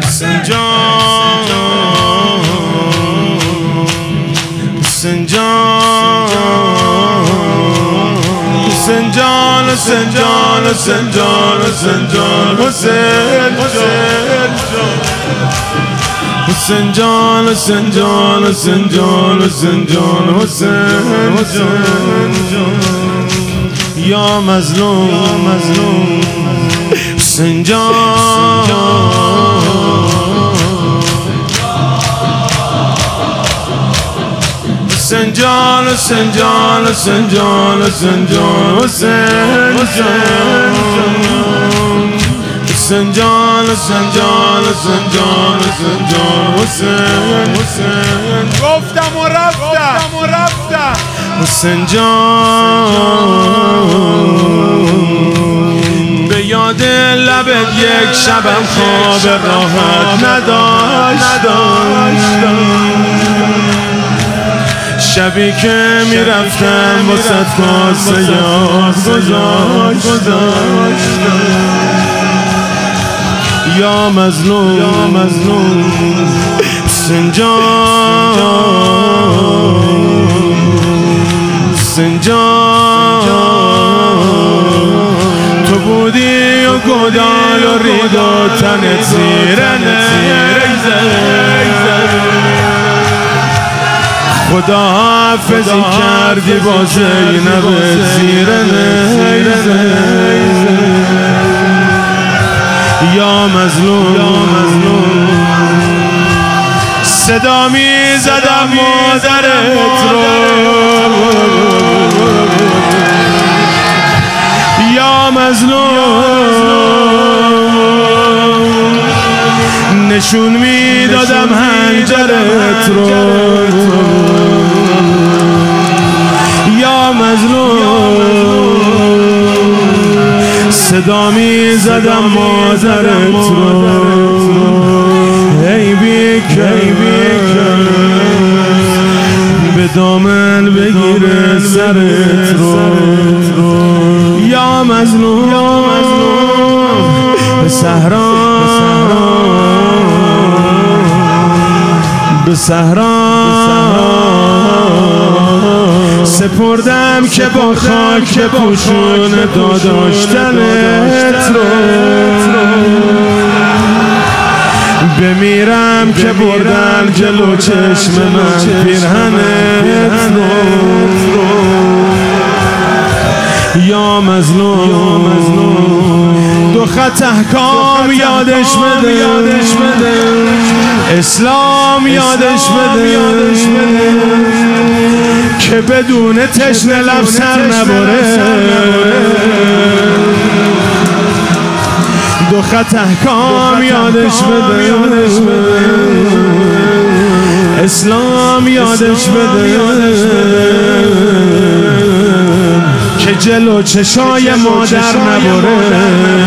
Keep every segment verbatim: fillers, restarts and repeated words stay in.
حسین جان حسین جان حسین جان حسین جان حسین جان حسین جان حسین جان حسین جان حسین جان حسین جان حسین جان یا مظلوم یا مظلوم حسین جان حسین جان حسین جان حسین جان حسین جان حسین جان حسین جان حسین جان حسین جان حسین حسین گفتم و رفتم و رفتم حسین جان به یاد لبت یک شبم خواب راحت نداشتم شبی که میرفتم واسه کاسه یاد گذاشتم یا مظلوم یا مظلوم حسین جان حسین جان تو بودی و گدال و رید و تنت زیر نیزه خدا حافظی کردی با زینب زیر نیزه یا مظلوم یا مظلوم صدا می زدم مادرت رو یا مظلوم نشون می دادم حنجرت رو یا مظلوم صدا می زدم مادرت رو ای بیکن به دامن بگیره سرت رو یا مظلوم یا مظلوم به صحرا به صحرا سپردم که با خاک پوشون داداشتنت رو بمیرم که بردن جلو چشم من پیرهنت رو یا مظلوم دو خط احکام یادش بده اسلام یادش بده که بدون تشنه لب سر نبره دو خط احکام یادش بده اسلام یادش بده که جلو چشای مادر نبره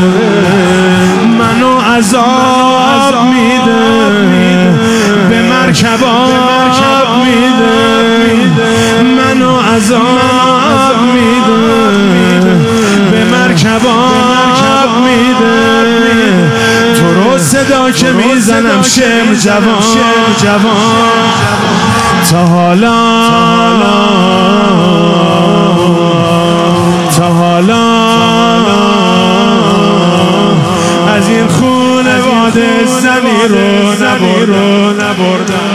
منو عذاب میده به مرکبات میده منو عذاب میده به مرکبات میده تو رو صدا که میزنم شم جوان جوان تا حالا تا حالا از این خونواده زنی رو نبردم